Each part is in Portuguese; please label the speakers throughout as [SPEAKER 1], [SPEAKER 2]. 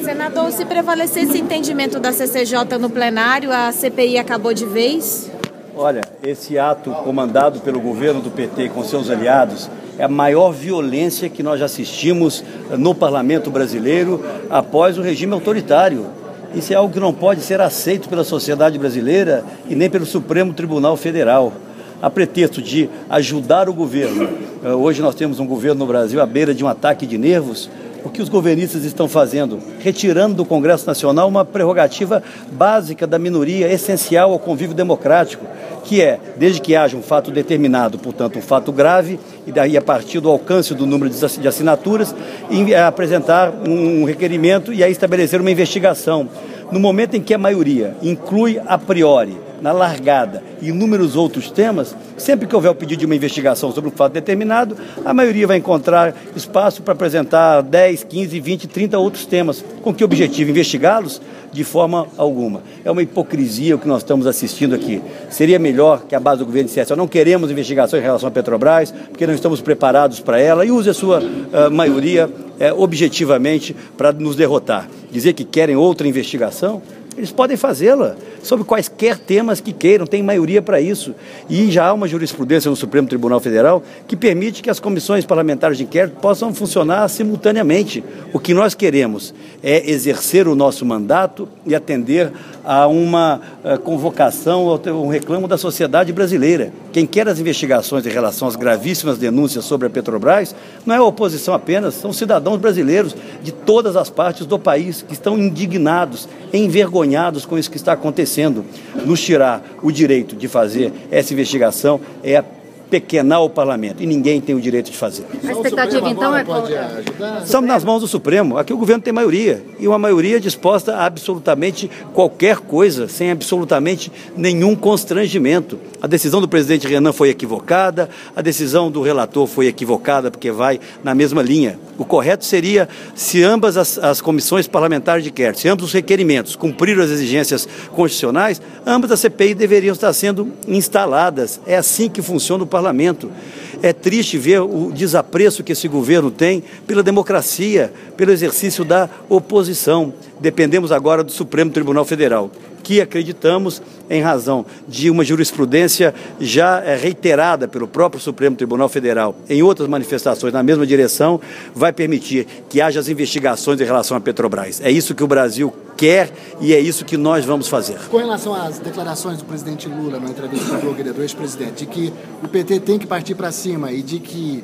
[SPEAKER 1] Senador, se prevalecer esse entendimento da CCJ no plenário, a CPI acabou de vez?
[SPEAKER 2] Olha, esse ato comandado pelo governo do PT com seus aliados é a maior violência que nós já assistimos no parlamento brasileiro após o regime autoritário. Isso é algo que não pode ser aceito pela sociedade brasileira e nem pelo Supremo Tribunal Federal. A pretexto de ajudar o governo, hoje nós temos um governo no Brasil à beira de um ataque de nervos. O que os governistas estão fazendo? Retirando do Congresso Nacional uma prerrogativa básica da minoria, essencial ao convívio democrático, que é, desde que haja um fato determinado, portanto um fato grave, e daí a partir do alcance do número de assinaturas, apresentar um requerimento e aí estabelecer uma investigação. No momento em que a maioria inclui a priori, na largada, e inúmeros outros temas, sempre que houver o pedido de uma investigação sobre um fato determinado, a maioria vai encontrar espaço para apresentar 10, 15, 20, 30 outros temas. Com que objetivo? Investigá-los? De forma alguma. É uma hipocrisia o que nós estamos assistindo aqui. Seria melhor que a base do governo dissesse: não queremos investigação em relação à Petrobras, porque não estamos preparados para ela, e use a sua maioria objetivamente para nos derrotar. Dizer que querem outra investigação, eles podem fazê-la sobre quaisquer temas que queiram, tem maioria para isso. E já há uma jurisprudência no Supremo Tribunal Federal que permite que as comissões parlamentares de inquérito possam funcionar simultaneamente. O que nós queremos é exercer o nosso mandato e atender a uma convocação, a um reclamo da sociedade brasileira. Quem quer as investigações em relação às gravíssimas denúncias sobre a Petrobras não é a oposição apenas, são cidadãos brasileiros de todas as partes do país que estão indignados, envergonhados com isso que está acontecendo. Nos tirar o direito de fazer essa investigação é apequenar o parlamento, e ninguém tem o direito de fazer.
[SPEAKER 1] A expectativa então é...
[SPEAKER 2] Estamos nas mãos do Supremo. Aqui o governo tem maioria, e uma maioria disposta a absolutamente qualquer coisa, sem absolutamente nenhum constrangimento. A decisão do presidente Renan foi equivocada, a decisão do relator foi equivocada, porque vai na mesma linha. O correto seria, se ambas as comissões parlamentares de inquérito, se ambos os requerimentos cumpriram as exigências constitucionais, ambas as CPI deveriam estar sendo instaladas. É assim que funciona o parlamento. É triste ver o desapreço que esse governo tem pela democracia, pelo exercício da oposição. Dependemos agora do Supremo Tribunal Federal, que acreditamos, em razão de uma jurisprudência já reiterada pelo próprio Supremo Tribunal Federal em outras manifestações na mesma direção, vai permitir que haja as investigações em relação à Petrobras. É isso que o Brasil quer e é isso que nós vamos fazer.
[SPEAKER 3] Com relação às declarações do presidente Lula na entrevista com o blogueiro do ex-presidente, de que o PT tem que partir para cima e de que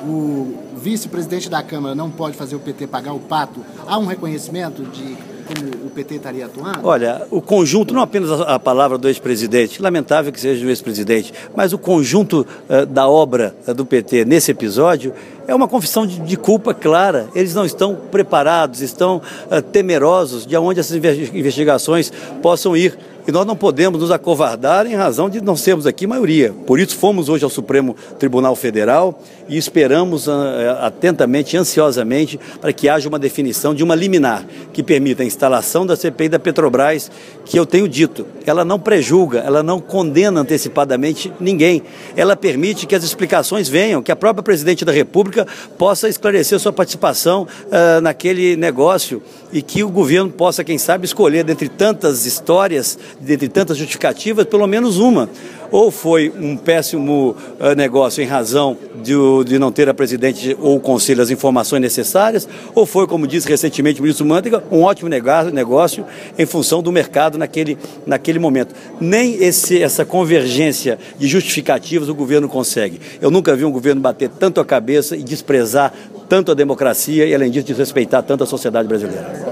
[SPEAKER 3] o vice-presidente da Câmara não pode fazer o PT pagar o pato, há um reconhecimento de como o PT estaria atuando?
[SPEAKER 2] Olha, o conjunto, não apenas a palavra do ex-presidente, lamentável que seja o ex-presidente, mas o conjunto da obra do PT nesse episódio é uma confissão de culpa clara. Eles não estão preparados, estão temerosos de onde essas investigações possam ir. E nós não podemos nos acovardar em razão de não sermos aqui maioria. Por isso fomos hoje ao Supremo Tribunal Federal e esperamos atentamente, ansiosamente, para que haja uma definição de uma liminar que permita a instalação da CPI da Petrobras, que eu tenho dito, ela não prejulga, ela não condena antecipadamente ninguém. Ela permite que as explicações venham, que a própria Presidente da República possa esclarecer sua participação naquele negócio e que o governo possa, quem sabe, escolher dentre tantas histórias, dentre tantas justificativas, pelo menos uma. Ou foi um péssimo negócio em razão de não ter a presidente ou o conselho as informações necessárias, ou foi, como disse recentemente o ministro Manteiga, um ótimo negócio em função do mercado naquele momento. Nem essa convergência de justificativas o governo consegue. Eu nunca vi um governo bater tanto a cabeça e desprezar tanto a democracia e, além disso, desrespeitar tanto a sociedade brasileira.